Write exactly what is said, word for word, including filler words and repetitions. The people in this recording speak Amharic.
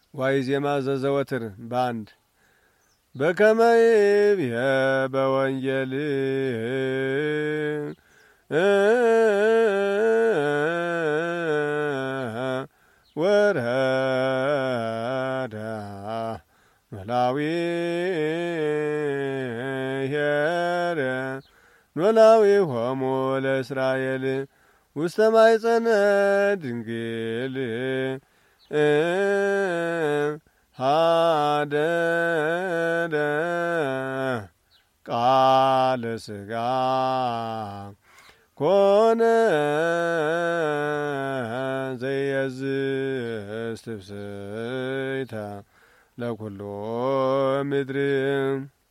ዋይዜማ ዘዘወትር ባንድ በከመይብ በወንጌል ወረዳ ኖላዊ ሄረ ኖላዊ ሆሞ ለእስራኤል ውስተ ማኅፀነ ድንግል ሀደረ ቃለ ሥጋ ኮነ ዘየዝስ ትፍስሕተ ለኵሎ ምድር